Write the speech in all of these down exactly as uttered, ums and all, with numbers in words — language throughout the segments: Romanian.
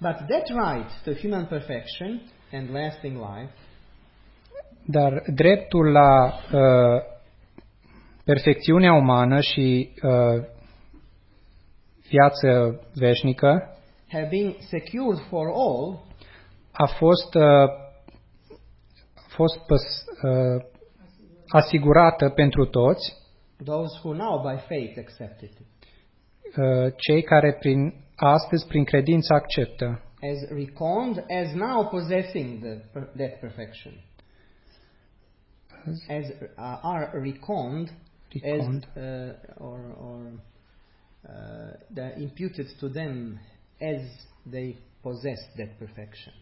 But that right to human perfection and lasting life, dar dreptul la uh, perfecțiunea umană și uh, viață veșnică have been secured for all a fost uh, a fost păs, uh, asigurată pentru toți, those who now by faith accept it, uh, cei care prin astăzi prin credință acceptă, as reckoned as now possessing the, that perfection, as uh, are reckoned, reckoned. as uh, or, or uh, they're imputed to them as they possess that perfection.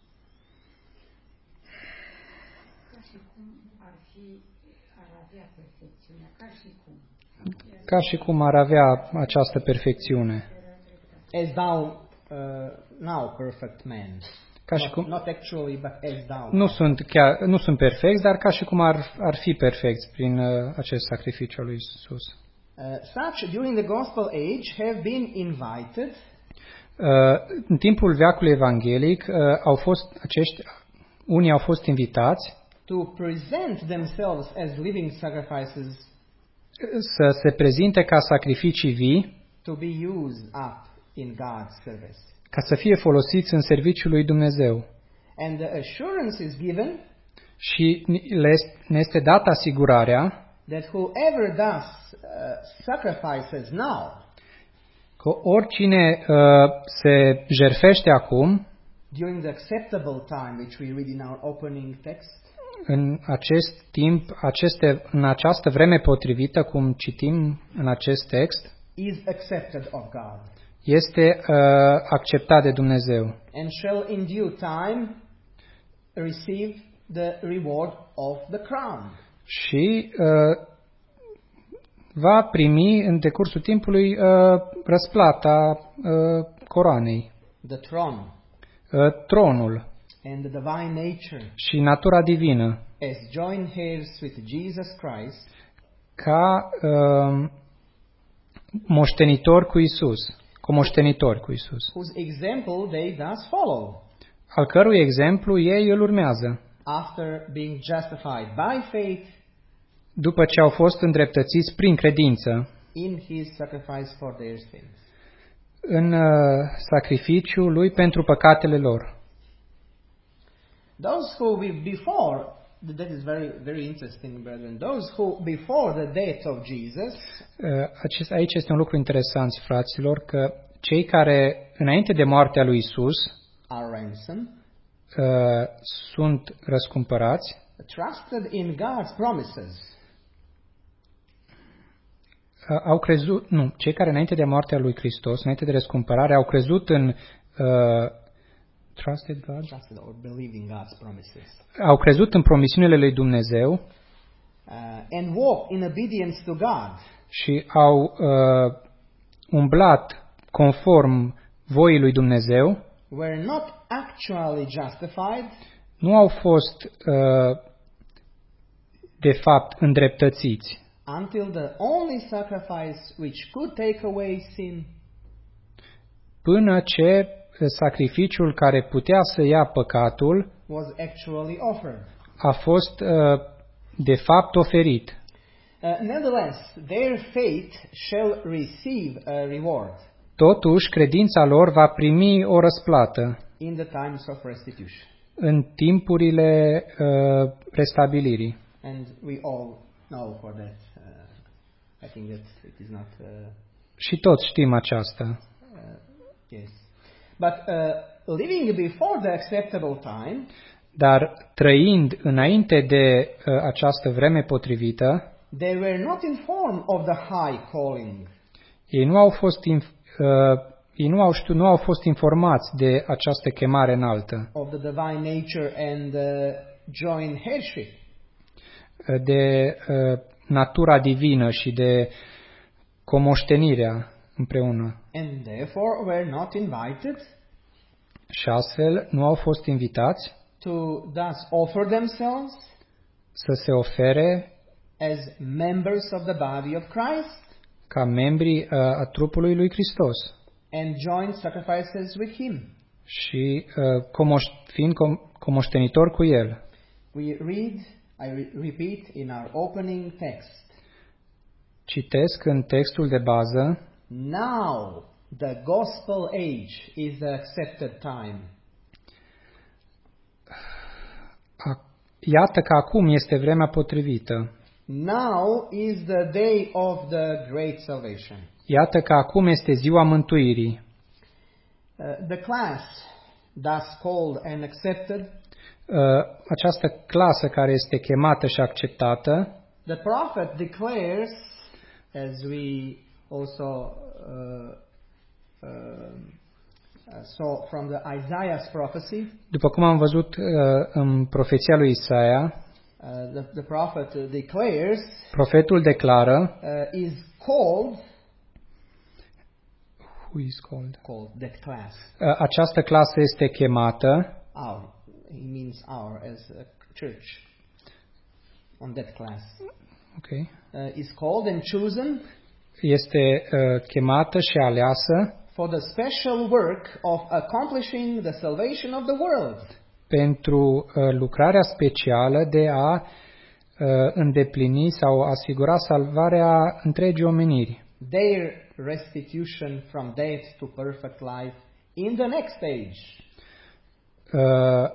Ca și cum ar fi, ar avea perfecțiunea, ca și cum. Ca și cum ar avea această perfecțiune. As thou uh, now perfect man. Ca și Not, cum not actually, but as thou. nu sunt chiar nu sunt perfecți, dar ca și cum ar ar fi perfecți prin uh, acest sacrificiu al lui Isus. Uh, such during the gospel age have been invited Uh, în timpul veacului evanghelic uh, au fost acești unii au fost invitați to present themselves as living sacrifices să se prezinte ca sacrificii vii, to be used up in God's service. ca să fie folosiți în serviciul lui Dumnezeu. And the assurance is given Și le este- ne este dată asigurarea that whoever thus uh, sacrifices now că oricine uh, se jertfește acum, during the acceptable time which we read in our opening text, în acest timp, aceste, în această vreme potrivită, cum citim în acest text, is accepted of God este uh, acceptat de Dumnezeu and shall in due time receive the reward of the crown. și uh, va primi în decursul timpului uh, răsplata uh, coroanei, The throne uh, tronul and the divine nature și natura divină, as joint heirs with Jesus Christ, ca uh, moștenitor cu Isus, cu moștenitor cu Isus, whose example they thus follow, al cărui exemplu ei îl urmează, after being justified by faith după ce au fost îndreptățiți prin credință in his sacrifice for their sins. în uh, sacrificiul lui pentru păcatele lor. Those who be before, that is very very interesting, brethren. Those who before the death of Jesus Uh, acest, aici este un lucru interesant, fraților, că cei care înainte de moartea lui Isus are ransomed, uh, sunt răscumpărați, trusted in God's promises, uh, au crezut, nu, cei care înainte de moartea lui Hristos, înainte de răscumpărare, au crezut în uh, trusted God, trusted or believed in God's promises, au crezut în promisiunile lui Dumnezeu uh, and walk in obedience to God, și au uh, umblat conform voii lui Dumnezeu, were not actually justified nu au fost uh, de fapt îndreptățiți until the only sacrifice which could take away sin până ce sacrificiul care putea să ia păcatul was actually offered. a fost uh, de fapt oferit. Uh, nevertheless, their faith shall receive a reward Totuși, credința lor va primi o răsplată in the times of restitution. în timpurile uh, restabilirii. And we all know for that. Uh, I think that it is not. Uh, Și toți știm aceasta. uh, yes. But uh, living before the acceptable time, Dar trăind înainte de uh, această vreme potrivită, they were not informed of the high calling, ei nu au fost inf- uh, ei nu au știut, nu au fost informați de această chemare înaltă, of the divine nature and the joint headship. de uh, natura divină și de comoștenirea împreună. And therefore were not invited Și astfel nu au fost invitați to thus offer themselves să se ofere as members of the body of Christ ca membri uh, a trupului lui Hristos and joint sacrifices with Him. și uh, comoș- fiind com- comoștenitor cu El. We read, I re- repeat, in our opening text, Citesc în textul de bază: now the gospel age is the accepted time. A- Iată că acum este vremea potrivită. Now is the day of the great salvation. Iată că acum este ziua mântuirii. Uh, the class, thus called and accepted, Uh, această clasă care este chemată și acceptată, the prophet declares, as we also uh, uh, saw from the Isaiah's prophecy, după cum am văzut uh, în profeția lui Isaia, uh, the, the prophet declares, profetul declară, uh, is called, who is called? called that class, Uh, această clasă este chemată, our, he means our as a church, on that class, okay, uh, is called and chosen este uh, chemată și aleasă for the special work of accomplishing the salvation of the world. pentru uh, lucrarea specială de a uh, îndeplini sau asigura salvarea întregii omeniri. Their restitution from death to perfect life in the next age. Uh,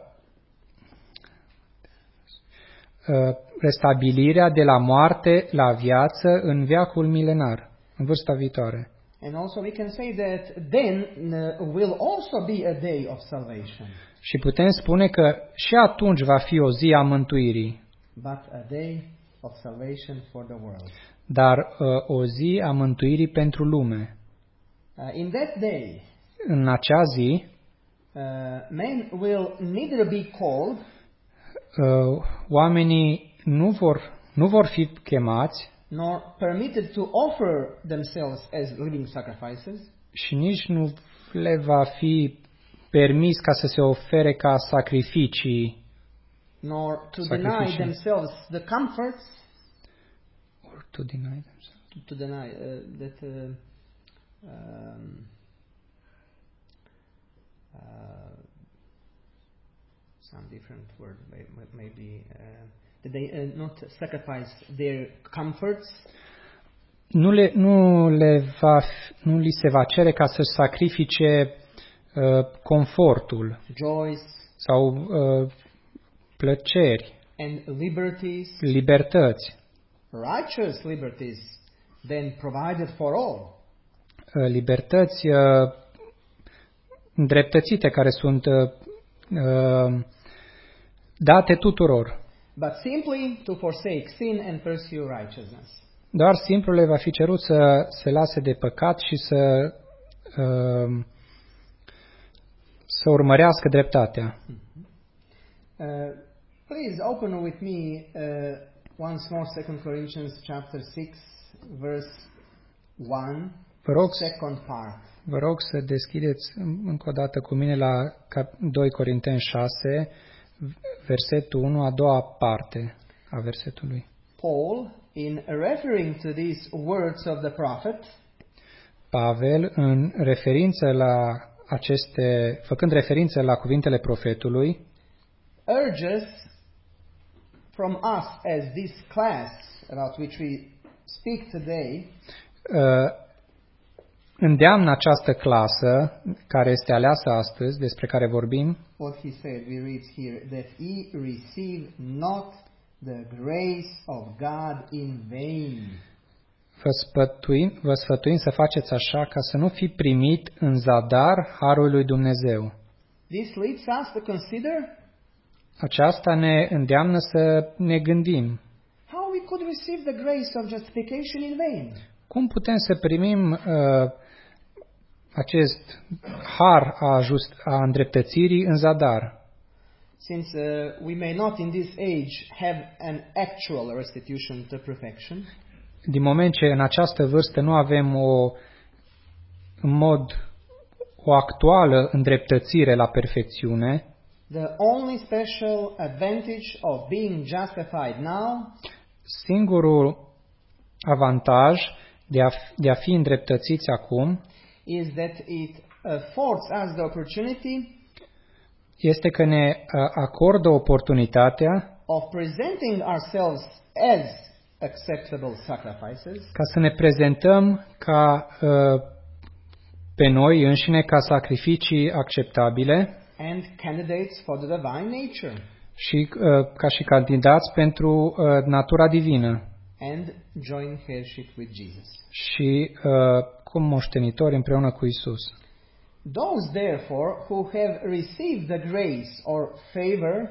uh, restabilirea de la moarte la viață în veacul milenar, în vârsta viitoare. And also we can say that then uh, will also be a day of salvation, Și putem spune că și atunci va fi o zi a mântuirii, but a day of salvation for the world. dar uh, o zi a mântuirii pentru lume. Uh, in that day, În acea zi, uh, men will neither be called uh, oamenii nu vor, nu vor fi chemați nor permitted to offer themselves as living sacrifices, și nici nu le va fi permis ca să se ofere ca sacrificii nor to Sacrificium. deny themselves the comforts, or to deny themselves. to deny uh, that uh, um, uh, some different word may, maybe uh, that they uh, not sacrifice their comforts, Nu le, nu le va, f- nu li se va cere ca să sacrifice uh, confortul joys, sau uh, plăceri, and liberties, libertăți, righteous liberties, then provided for all. uh, libertăți uh, îndreptățite care sunt uh, uh, date tuturor. But simply to forsake sin and pursue righteousness. Doar simplu le va fi cerut să se lase de păcat și să uh, să urmărească dreptatea. Uh, please open with me uh, once more Second Corinthians chapter six, verse one, Vă rog, second part. vă rog să deschideți încă o dată cu mine la doi Corinteni șase, versetul unu, a doua parte a versetului. Paul, in referring to these words of the prophet, Pavel, în referință la aceste, făcând referință la cuvintele profetului, urges from us as this class about which we speak today, uh, îndeamnă această clasă care este aleasă astăzi, despre care vorbim, what he said, we read here, that ye receive not the grace of God in vain. vă sfătuim, vă sfătuim să faceți așa ca să nu fi primit în zadar harul lui Dumnezeu. This leads us to consider Aceasta ne îndeamnă să ne gândim. how we could receive the grace of justification in vain. Cum putem să primim uh, acest har a, just, a îndreptățirii în zadar? Since uh, we may not in this age have an actual restitution to perfection, Din moment ce în această vârstă nu avem o, în mod, o actuală îndreptățire la perfecțiune, the only special advantage of being justified now singurul avantaj de a, de a fi îndreptățiți acum is that it affords us the opportunity este că ne uh, acordă oportunitatea of presenting ourselves as acceptable sacrifices ca să ne prezentăm ca uh, pe noi înșine ca sacrificii acceptabile and candidates for the divine nature și uh, ca și candidați pentru uh, natura divină and joint heirship with Jesus. și uh, cum moștenitori împreună cu Isus. Those, therefore, who have received the grace or favor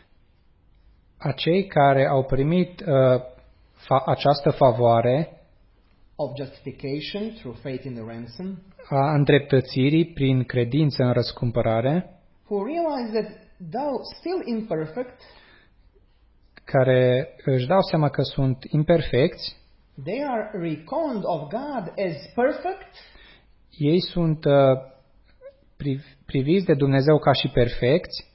Acei care au primit uh, fa- această favoare of justification through faith in the ransom, a îndreptățirii prin credință în răscumpărare, who realize that though still imperfect, care își dau seama că sunt imperfecți, they are reckoned of God as perfect ei sunt uh, priv- priviți de Dumnezeu ca și perfecți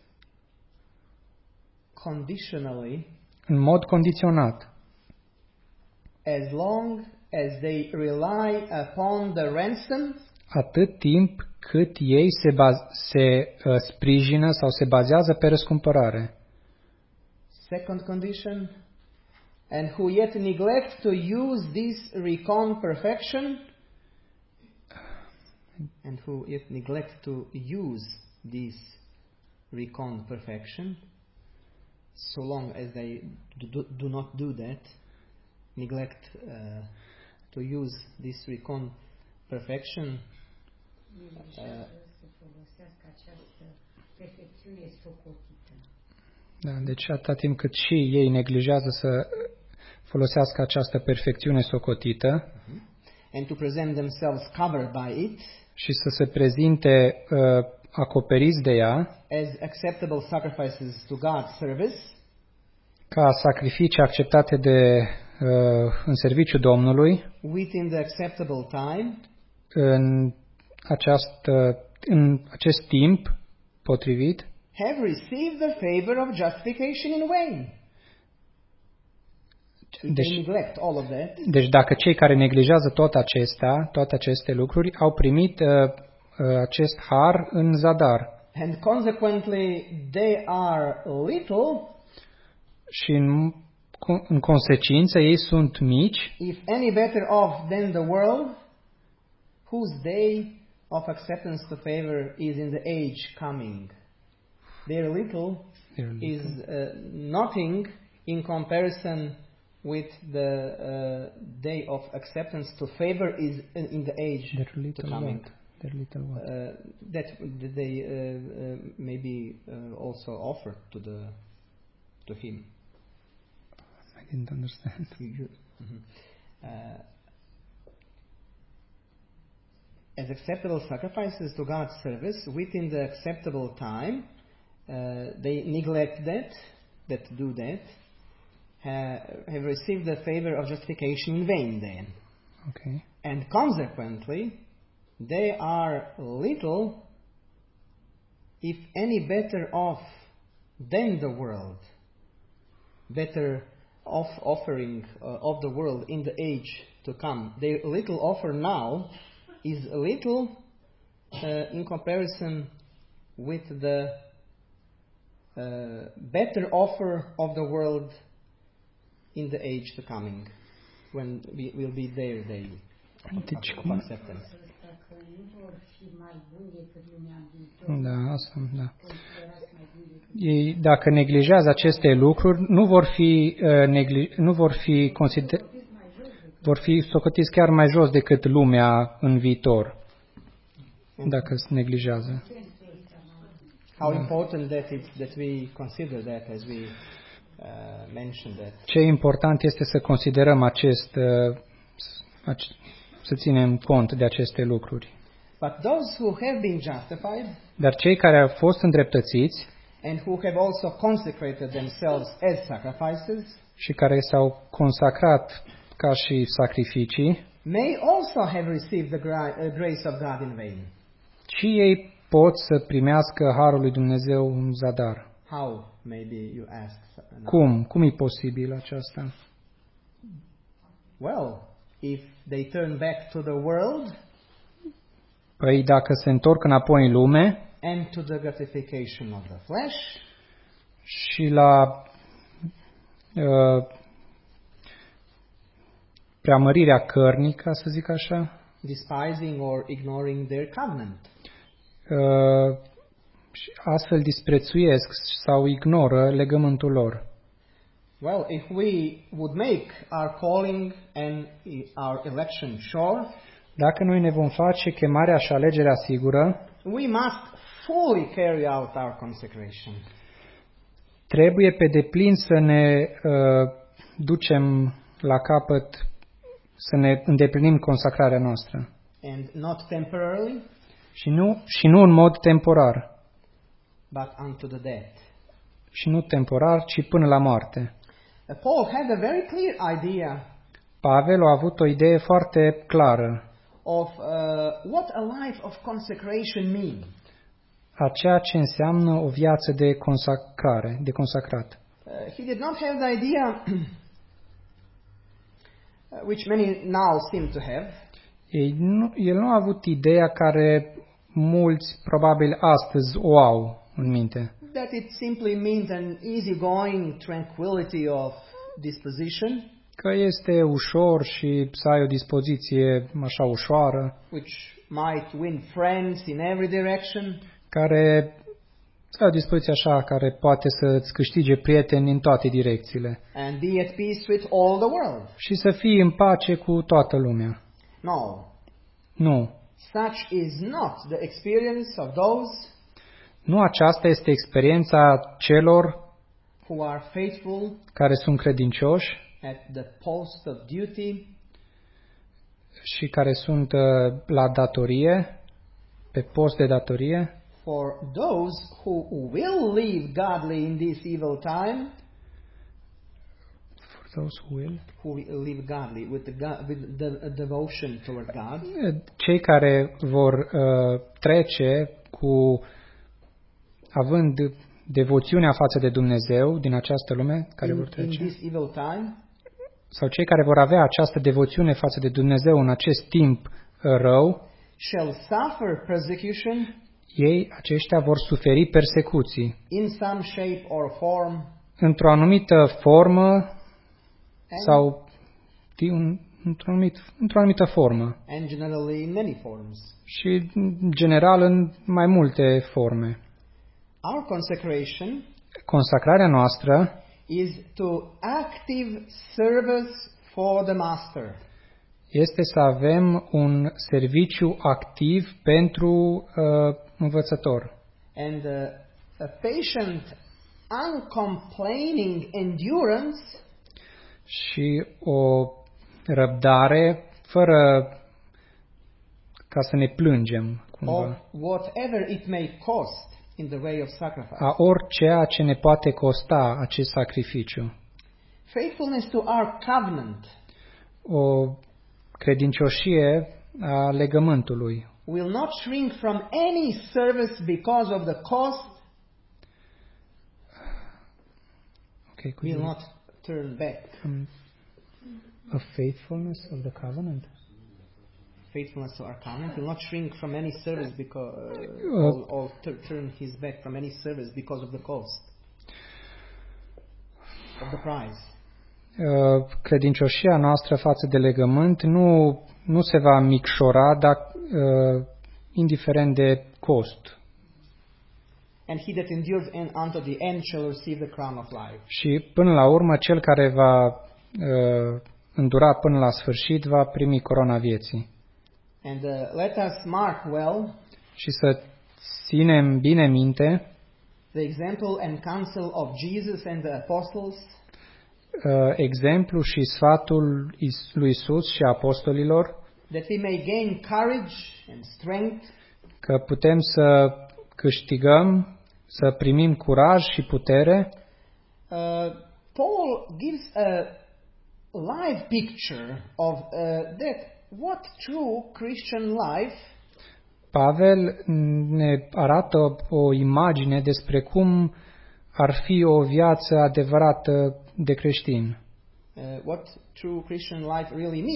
conditionally în mod condiționat, as long as they rely upon the ransom atât timp cât ei se, baz- se uh, sprijină sau se bazează pe răscumpărare. second condition, and who yet neglect to use this recon perfection, and who yet neglect to use this recon perfection, so long as they do, do not do that, neglect uh, to use this recon perfection, Neglijează să folosească această perfecțiune socotită. Da, deci atâta timp cât și ei neglijează să folosească această perfecțiune socotită and to present themselves covered by it și să se prezinte uh, acoperiți de ea as acceptable sacrifices to God's service, ca sacrificii acceptate de, uh, în serviciu Domnului within the acceptable time, în, această, în acest timp potrivit, have received the favor of justification in vain. If they Deci, neglect all of that, deci dacă cei care neglijează tot acestea, toate aceste lucruri, au primit uh, uh, acest har în zadar and consequently they are little, și în, în consecință ei sunt mici, if any better off than the world, whose day of acceptance to favor is in the age coming. Their little Their little. is uh, nothing in comparison with the uh, day of acceptance to favor is in, in the age Their to little coming. what? Their little what? Uh, that that they uh, uh, maybe uh, also offer to the to him. I didn't understand. You- mhm. Uh, as acceptable sacrifices to God's service within the acceptable time, uh, they neglect that, that do that, ha- have received the favor of justification in vain then. Okay. And consequently, they are little, if any better off than the world, better off offering uh, of the world in the age to come. Their little offer now is little uh, in comparison with the uh, better offer of the world in the age to coming, when we will be their day Deci, of cum, acceptance. Asta că nu vor fi mai buni decât lumea în viitor. da, asta, da. Considerați mai buni decât Ei, dacă neglijează aceste lucruri, nu vor fi, uh, negli, nu vor fi consider, vor fi socotiți chiar mai jos decât lumea în viitor, dacă se neglijează. How important that is that we consider that as we uh, mentioned that. Ce important este să considerăm acest, uh, ac- să ținem cont de aceste lucruri. But those who have been justified Dar cei care au fost îndreptățiți and who have also consecrated themselves as sacrifices și care s-au consacrat ca și sacrificii, may also have received the gra- uh, grace of God in vain. și ei pot să primească harul lui Dumnezeu în zadar. How, maybe you ask. now. Cum? Cum e posibil aceasta? Well, if they turn back to the world Păi dacă se întorc înapoi în lume and to the gratification of the flesh, și la uh, preamărirea cărnii, ca să zic așa, despising or ignoring their covenant. uh, și astfel disprețuiesc sau ignoră legământul lor. Well, if we would make our calling and our election sure, Dacă noi ne vom face chemarea și alegerea sigură, we must fully carry out our consecration. trebuie pe deplin să ne uh, ducem la capăt, să ne îndeplinim consacrarea noastră. And not temporarily, Și nu, și nu în mod temporar. but unto the death. Și nu temporar, ci până la moarte. Uh, Paul had a very clear idea Pavel a avut o idee foarte clară of uh, what a life of consecration means. a ceea ce înseamnă o viață de consacrare, de consacrat. Uh, he did not have the idea uh, which many now seem to have, Ei nu, el nu a avut ideea care mulți probabil astăzi o au în minte, that it simply means an easygoing tranquility of disposition, că este ușor și să ai o dispoziție așa ușoară, which might win friends in every direction, care să ai o dispoziție așa, care poate să îți câștige prieteni în toate direcțiile and be at peace with all the world. și să fii în pace cu toată lumea. No, Nu. such is not the experience of those Nu aceasta este experiența celor who are faithful care sunt credincioși at the post of duty, și care sunt uh, la datorie, pe post de datorie, for those who will live godly in this evil time, for those who will, who will live godly with the, God, with the uh, devotion toward God, cei care vor uh, trece cu având devoțiunea față de Dumnezeu din această lume, care vor in, in trece, this evil time, sau cei care vor avea această devoțiune față de Dumnezeu în acest timp uh, rău, shall suffer persecution ei, aceștia vor suferi persecuții in some shape or form, într-o anumită formă and, sau din- într-o, anumit, într-o anumită formă and generally in many forms. și, în general, în mai multe forme. Our consecration Consacrarea noastră is to active service for the Master. este să avem un serviciu activ pentru uh, învățător And uh, a patient, uncomplaining endurance și o răbdare fără ca să ne plângem of cumva, whatever it may cost in the way of sacrifice. a orice ce ne poate costa acest sacrificiu. Faithfulness to our covenant O credincioșie a legământului. will not shrink from any service because of the cost, Okay, could will you- not turn back. um, a faithfulness of the covenant. Faithfulness to our covenant will not shrink from any service because, uh, Uh, or, or tur- turn his back from any service because of the cost of the prize. Uh, credincioșia noastră față de legământ nu, nu se va micșora, dar uh, indiferent de cost. And he that endures and unto the end shall receive the crown of life. Și până la urmă, cel care va uh, îndura până la sfârșit va primi corona vieții. And uh, let us mark well Și să ținem bine minte the example and counsel of Jesus and the apostles, uh, exemplu și sfatul Is- lui Isus și apostolilor, that we may gain courage and strength că putem să câștigăm, să primim curaj și putere. Uh, Paul gives a live picture of uh, that what true Christian life Pavel ne arată o imagine despre cum ar fi o viață adevărată de creștin. uh, what true Christian life really means.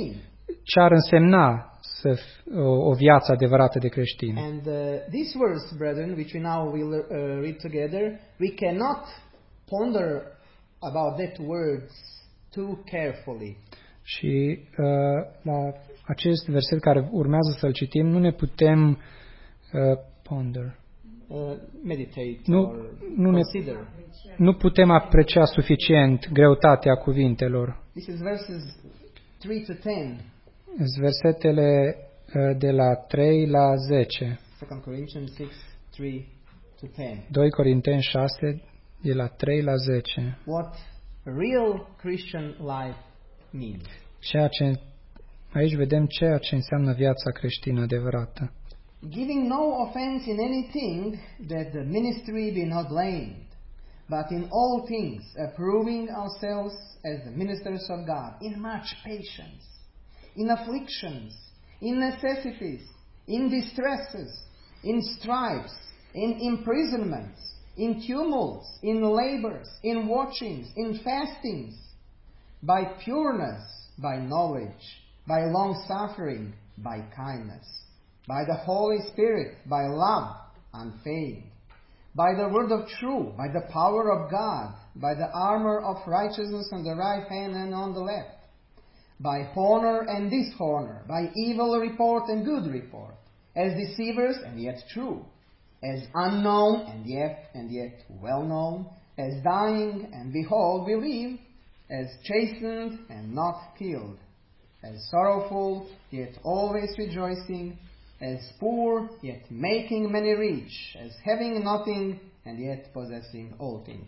ce ar însemna să f- o, o viață adevărată de creștin. And uh, this verse, brethren, which we now will uh, read together, we cannot ponder about that words too carefully. Și uh, la acest verset care urmează să-l citim, nu ne putem uh, ponder. Uh, meditate Nu, or nu, ne, consider. nu putem aprecia suficient greutatea cuvintelor. This is verses three to ten, Sunt versetele uh, de la trei la zece. Second Corinthians six, three to ten. doi Corinteni șase, de la trei la zece. What real Christian life means. Ceea ce, aici vedem ceea ce înseamnă viața creștină adevărată. Giving no offense in anything, that the ministry be not blamed, but in all things approving ourselves as the ministers of God, in much patience, in afflictions, in necessities, in distresses, in stripes, in imprisonments, in tumults, in labors, in watchings, in fastings, by pureness, by knowledge, by long-suffering, by kindness, by the Holy Spirit, by love unfeigned, by the word of truth, by the power of God, by the armor of righteousness on the right hand and on the left, by honor and dishonor, by evil report and good report, as deceivers and yet true, as unknown and yet and yet well known, as dying and behold we live, as chastened and not killed, as sorrowful yet always rejoicing, as poor yet making many rich, as having nothing and yet possessing all things.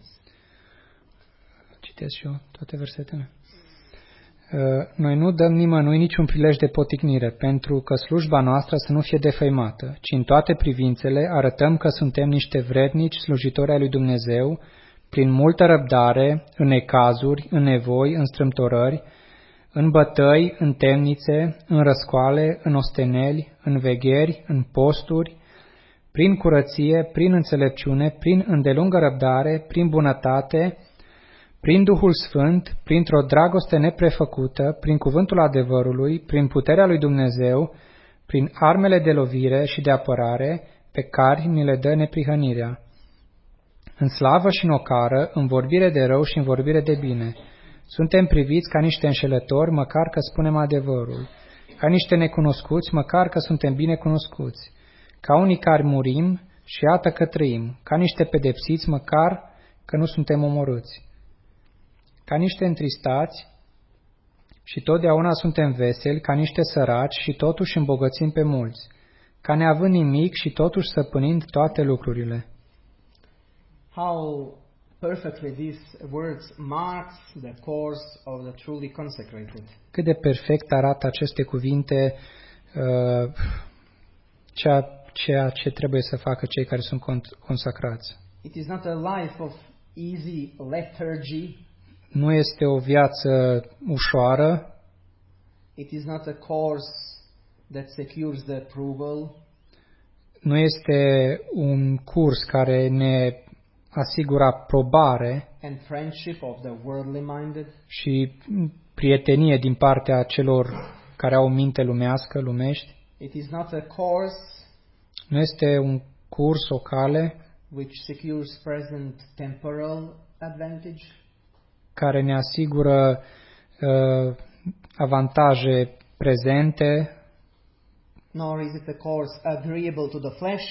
Citesc și eu toate versetele. Noi nu dăm nimănui niciun prilej de poticnire, pentru că slujba noastră să nu fie defăimată, ci în toate privințele arătăm că suntem niște vrednici slujitori ai lui Dumnezeu, prin multă răbdare, în necazuri, în nevoi, în strâmtorări, în bătăi, în temnițe, în răscoale, în osteneli, în vegheri, în posturi, prin curăție, prin înțelepciune, prin îndelungă răbdare, prin bunătate, prin Duhul Sfânt, printr-o dragoste neprefăcută, prin cuvântul adevărului, prin puterea lui Dumnezeu, prin armele de lovire și de apărare pe care ni le dă neprihănirea. În slavă și în ocară, în vorbire de rău și în vorbire de bine. Suntem priviți ca niște înșelători, măcar că spunem adevărul, ca niște necunoscuți, măcar că suntem bine cunoscuți, ca unii care murim și iată că trăim, ca niște pedepsiți, măcar că nu suntem omorâți, ca niște întristați și totdeauna suntem veseli, ca niște săraci și totuși îmbogățim pe mulți, ca neavând nimic și totuși stăpânind toate lucrurile. How perfectly these words marks the course of the truly consecrated. Cât de perfect arată aceste cuvinte uh, ceea, ceea ce trebuie să facă cei care sunt consacrați. It is not a life of easy lethargy. Nu este o viață ușoară. It is not a course that secures the approval. Nu este un curs care ne asigură aprobare And friendship of the worldly minded. Și prietenie din partea celor care au minte lumească, lumești. It is not a course Nu este un curs, o cale which secures present temporal advantage. Care ne asigură uh, avantaje prezente. Nor is it a course agreeable to the flesh.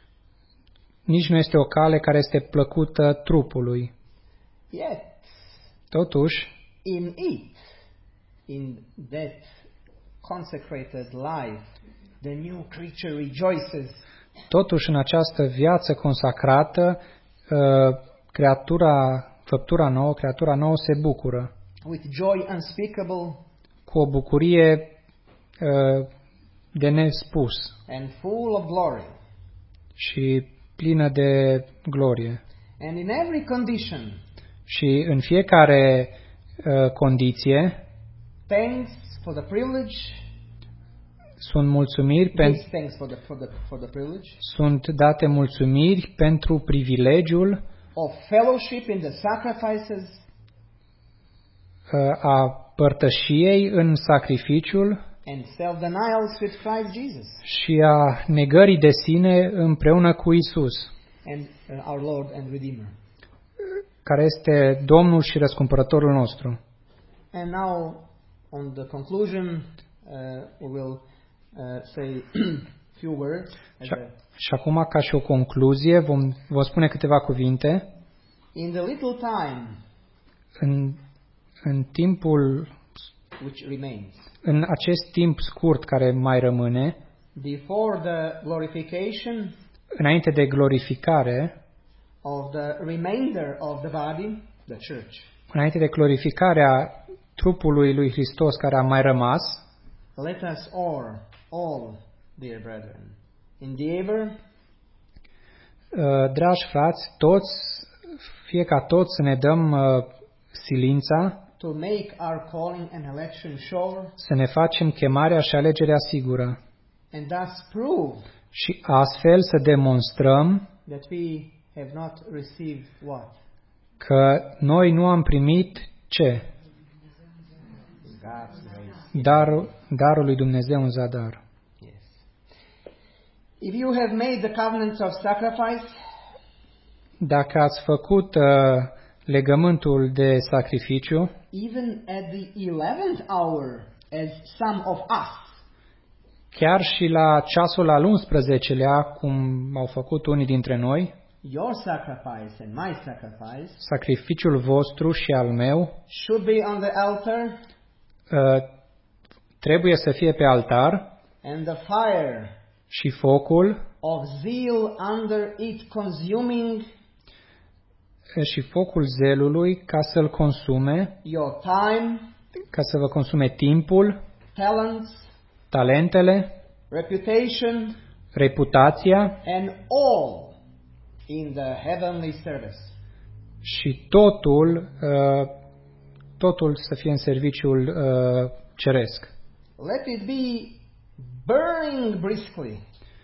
Nici nu este o cale care este plăcută trupului. Yet, totuși, in it, in that consecrated life, the new creature rejoices. Totuși, în această viață consacrată, uh, creatura, făptura nouă, creatura nouă se bucură. With joy unspeakable. Cu o bucurie uh, de nespus. And full of glory. Și plină de glorie. And in every condition. Și în fiecare uh, condiție, thanks for the privilege. Sunt mulțumiri pentru thanks for the, for the, for the privilege. Sunt date mulțumiri pentru privilegiul of fellowship in the sacrifices. Uh, a părtășiei în sacrificiul and self-denials with Christ Jesus și a negării de sine împreună cu Isus, and uh, our Lord and Redeemer. care este Domnul și răscumpărătorul nostru. And now, on the conclusion, uh, we will uh, say few words. As Și, a, și acum, ca și o concluzie, vom, vom spune câteva cuvinte. in the little time În, în timpul, which remains, în acest timp scurt care mai rămâne, before the glorification înainte de glorificare, of the remainder of the body, the church, înainte de glorificarea trupului lui Hristos care a mai rămas, let us all, all, dear brethren, endeavor uh, dragi frați, toți, fie ca toți să ne dăm uh, silința, to make our calling and election sure, să ne facem chemarea și alegerea sigură and thus prove și astfel să demonstrăm that we have not received what? că noi nu am primit ce? God's grace. Darul, darul lui Dumnezeu în zadar. Yes. If you have made the covenants of sacrifice, Dacă ați făcut uh, legământul de sacrificiu, even at the eleventh hour, as some of us, chiar și la ceasul al unsprezecelea, cum au făcut unii dintre noi, your sacrifice and my sacrifice sacrificiul vostru și al meu should be on the altar, uh, trebuie să fie pe altar and the fire și focul of zeal under it consuming și focul zelului ca să-l consume, your time, ca să vă consume timpul, talents, talentele, reputation, reputația and all in the heavenly service. și totul, uh, totul să fie în serviciul uh, ceresc. Let it be burning briskly,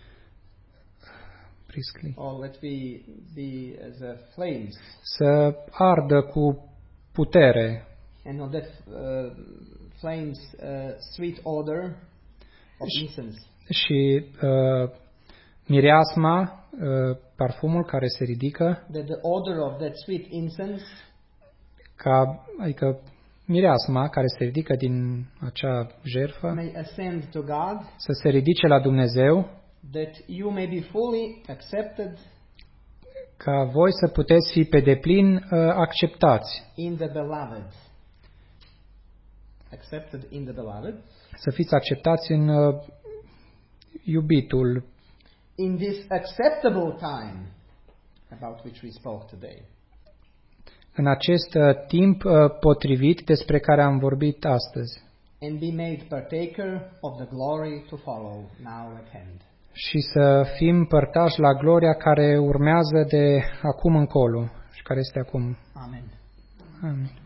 Briskly. or let be be as a flames, Să ardă cu putere and not that uh, flames uh, sweet odor of incense, și uh, mireasma, uh, parfumul care se ridică, that the odor of that sweet incense ca, adică mireasma care se ridică din acea jertfă, may ascend to God, să se ridice la Dumnezeu, that you may be fully accepted ca voi să puteți fi pe deplin uh, acceptați, in the beloved. Accepted in the beloved. să fiți acceptați în uh, iubitul, In this acceptable time about which we spoke today. în acest uh, timp uh, potrivit despre care am vorbit astăzi, And be made partaker of the glory to follow now at hand. și să fim părtași la gloria care urmează de acum încolo și care este acum. Amen. Amin.